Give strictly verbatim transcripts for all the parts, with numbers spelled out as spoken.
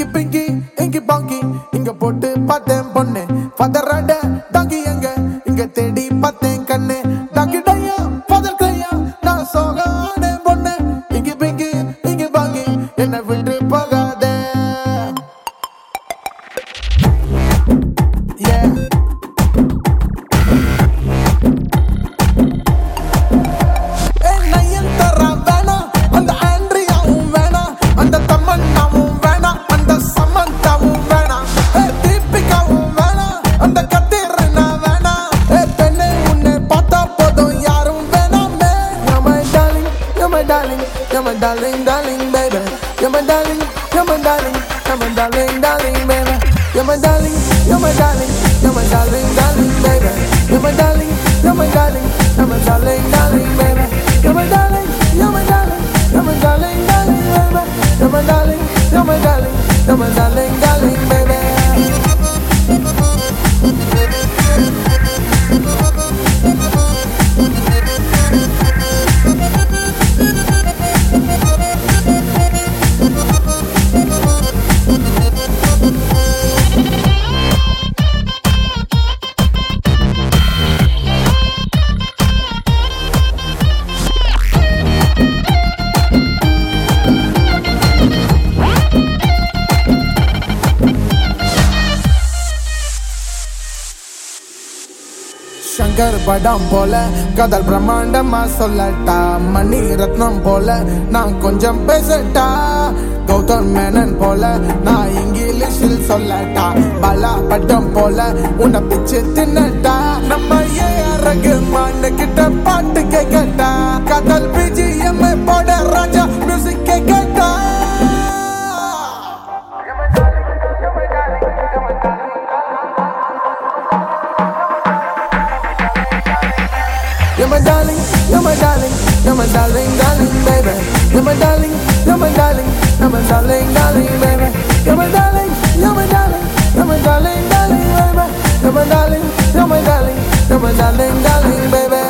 பிங்கி இங்கி பாங்கி இங்க போட்டு பார்த்தேன் பொண்ணு பதறாட டாங்கி எங்க இங்க தேடி பார்த்தேன் கண்ணு டாங்கி டையா பதல் கையா நான் சோகானே பொண்ணு இங்கி பிங்கி இங்கி பாங்கி என்ன விட்டு போகாதே. Yeah. You're my darling, darling, baby. You're my darling, you're my darling, you're my darling, darling, baby. You're my darling, you're my darling, you're my darling, darling, baby. You're my darling, you're my darling, you're my darling, darling, baby. You're my darling, you're my darling, you're my darling, darling, baby. You're my darling, you're my darling, you're my darling, darling, baby. Shankar படம் போல கதல் பிரம்மாண்டமா சொல்லட்டா மணி ரத்னம் போல நான் கொஞ்சம் பேசட்டா கௌதம் மேனன் போல நான் இங்கிலீஷில் சொல்லட்டா பாலா பட்டம் போல உன்னை பிச்சு தின்னட்டா நம்ம ஏ ரகுமான் கிட்ட பாட்டு கேட்கட்டா கதல் பிஜிஎம் போட ராஜா மியூசிக் கேட்கட்டா. You're my darling, you're my darling, you're my darling, darling, baby. You're my darling, you're my darling, you're my darling, darling, baby. You're my darling, you're my darling, you're my darling, darling, baby. You're my darling, you're my darling, you're my darling, darling, baby.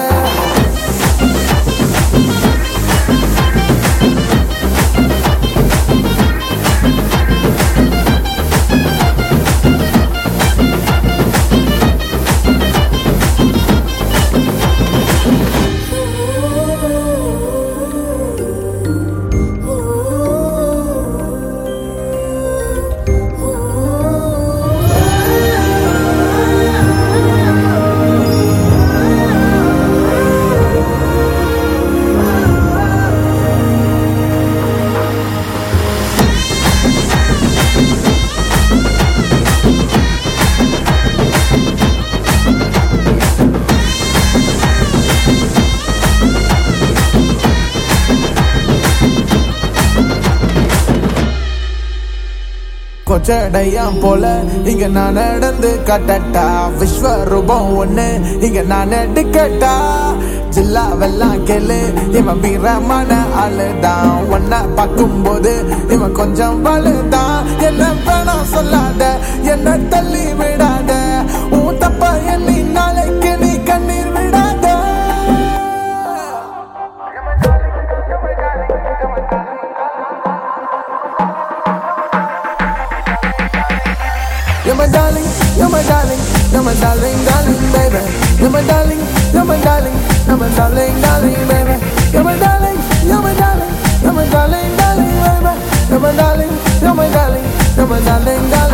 கொச்சடையாம் போல இங்க நான் நடந்து கட்டட்டா விஸ்வரூபம் ஒண்ணு இங்க நான் எடுக்கட்டா ஜில்லா வெல்லாம் கேளு இவன் வீரமான ஆளுதான் ஒன்ன பார்க்கும் போது இவன் கொஞ்சம் வலுதான் என்ன வேணாம் சொல்லாத என்ன தள்ளி விடாத உன் தப்ப எண்ணி நாளைக்கு நீ கண்ணீர் விடாத. You're my darling, you're my darling, you're my darling, darling, baby. You're my darling, you're my darling, you're my darling, darling, baby. You're my darling, you're my darling, you're my darling, darling, baby. You're my darling, you're my darling, you're my darling, darling.